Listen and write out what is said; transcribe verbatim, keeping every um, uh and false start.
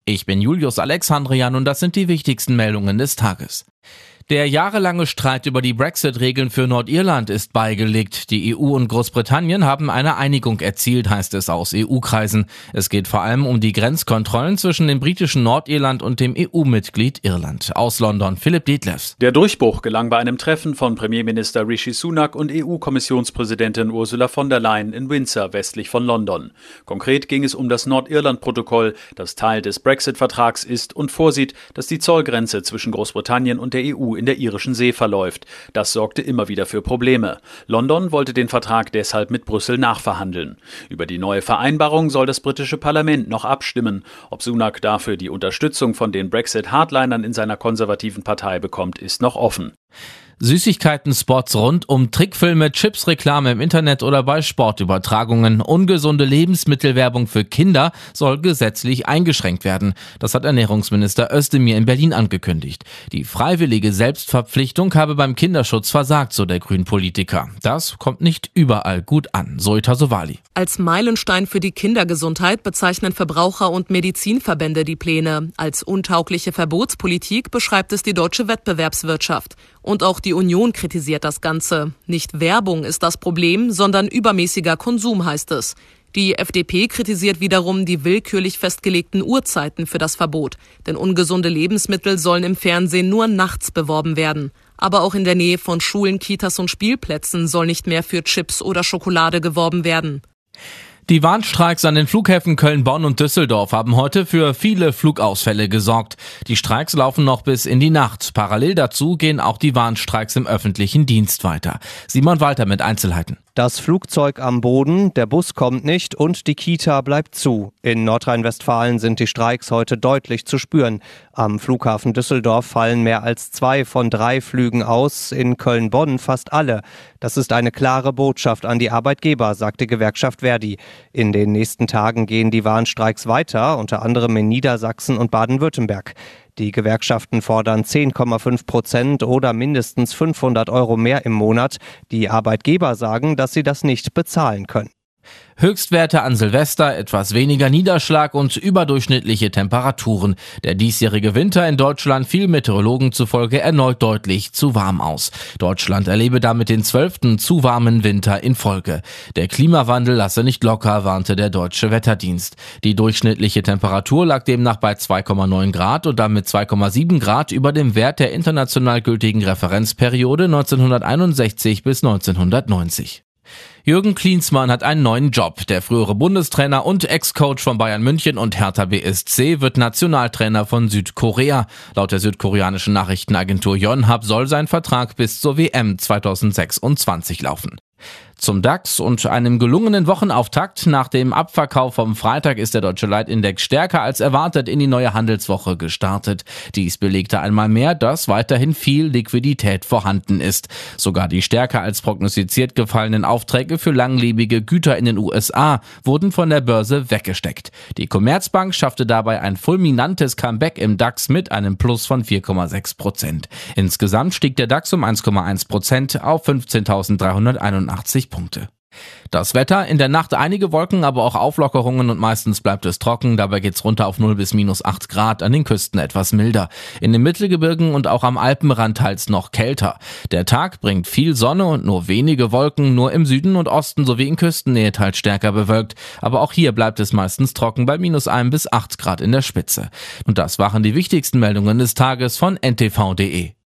Ich bin Julius Alexandrian und das sind die wichtigsten Meldungen des Tages. Der jahrelange Streit über die Brexit-Regeln für Nordirland ist beigelegt. Die E U und Großbritannien haben eine Einigung erzielt, heißt es aus E U-Kreisen. Es geht vor allem um die Grenzkontrollen zwischen dem britischen Nordirland und dem E U-Mitglied Irland. Aus London, Philipp Detlefs. Der Durchbruch gelang bei einem Treffen von Premierminister Rishi Sunak und E U-Kommissionspräsidentin Ursula von der Leyen in Windsor, westlich von London. Konkret ging es um das Nordirland-Protokoll, das Teil des Brexit-Vertrags ist und vorsieht, dass die Zollgrenze zwischen Großbritannien und der E U in der irischen See verläuft. Das sorgte immer wieder für Probleme. London wollte den Vertrag deshalb mit Brüssel nachverhandeln. Über die neue Vereinbarung soll das britische Parlament noch abstimmen. Ob Sunak dafür die Unterstützung von den Brexit-Hardlinern in seiner konservativen Partei bekommt, ist noch offen. Süßigkeiten-Spots rund um Trickfilme, Chips-Reklame im Internet oder bei Sportübertragungen. Ungesunde Lebensmittelwerbung für Kinder soll gesetzlich eingeschränkt werden. Das hat Ernährungsminister Özdemir in Berlin angekündigt. Die freiwillige Selbstverpflichtung habe beim Kinderschutz versagt, so der Grünen-Politiker. Das kommt nicht überall gut an, so Itasovali. Als Meilenstein für die Kindergesundheit bezeichnen Verbraucher- und Medizinverbände die Pläne. Als untaugliche Verbotspolitik beschreibt es die deutsche Wettbewerbswirtschaft. Und auch die Union kritisiert das Ganze. Nicht Werbung ist das Problem, sondern übermäßiger Konsum, heißt es. Die F D P kritisiert wiederum die willkürlich festgelegten Uhrzeiten für das Verbot. Denn ungesunde Lebensmittel sollen im Fernsehen nur nachts beworben werden. Aber auch in der Nähe von Schulen, Kitas und Spielplätzen soll nicht mehr für Chips oder Schokolade geworben werden. Die Warnstreiks an den Flughäfen Köln, Bonn und Düsseldorf haben heute für viele Flugausfälle gesorgt. Die Streiks laufen noch bis in die Nacht. Parallel dazu gehen auch die Warnstreiks im öffentlichen Dienst weiter. Simon Walter mit Einzelheiten. Das Flugzeug am Boden, der Bus kommt nicht und die Kita bleibt zu. In Nordrhein-Westfalen sind die Streiks heute deutlich zu spüren. Am Flughafen Düsseldorf fallen mehr als zwei von drei Flügen aus, in Köln-Bonn fast alle. Das ist eine klare Botschaft an die Arbeitgeber, sagte Gewerkschaft Verdi. In den nächsten Tagen gehen die Warnstreiks weiter, unter anderem in Niedersachsen und Baden-Württemberg. Die Gewerkschaften fordern zehn Komma fünf Prozent oder mindestens fünfhundert Euro mehr im Monat. Die Arbeitgeber sagen, dass sie das nicht bezahlen können. Höchstwerte an Silvester, etwas weniger Niederschlag und überdurchschnittliche Temperaturen. Der diesjährige Winter in Deutschland fiel Meteorologen zufolge erneut deutlich zu warm aus. Deutschland erlebe damit den zwölften zu warmen Winter in Folge. Der Klimawandel lasse nicht locker, warnte der Deutsche Wetterdienst. Die durchschnittliche Temperatur lag demnach bei zwei Komma neun Grad und damit zwei Komma sieben Grad über dem Wert der international gültigen Referenzperiode neunzehnhunderteinundsechzig bis neunzehnhundertneunzig. Jürgen Klinsmann hat einen neuen Job. Der frühere Bundestrainer und Ex-Coach von Bayern München und Hertha B S C wird Nationaltrainer von Südkorea. Laut der südkoreanischen Nachrichtenagentur Yonhap soll sein Vertrag bis zur W M zweitausendsechsundzwanzig laufen. Zum DAX und einem gelungenen Wochenauftakt. Nach dem Abverkauf vom Freitag ist der deutsche Leitindex stärker als erwartet in die neue Handelswoche gestartet. Dies belegte einmal mehr, dass weiterhin viel Liquidität vorhanden ist. Sogar die stärker als prognostiziert gefallenen Aufträge für langlebige Güter in den U S A wurden von der Börse weggesteckt. Die Commerzbank schaffte dabei ein fulminantes Comeback im DAX mit einem Plus von vier Komma sechs Prozent. Insgesamt stieg der DAX um eins Komma eins Prozent auf fünfzehntausenddreihunderteinundachtzig Punkte. Das Wetter, in der Nacht einige Wolken, aber auch Auflockerungen und meistens bleibt es trocken. Dabei geht's runter auf null bis minus acht Grad, an den Küsten etwas milder. In den Mittelgebirgen und auch am Alpenrand teils noch kälter. Der Tag bringt viel Sonne und nur wenige Wolken, nur im Süden und Osten sowie in Küstennähe teils stärker bewölkt. Aber auch hier bleibt es meistens trocken bei minus eins bis acht Grad in der Spitze. Und das waren die wichtigsten Meldungen des Tages von N T V punkt de.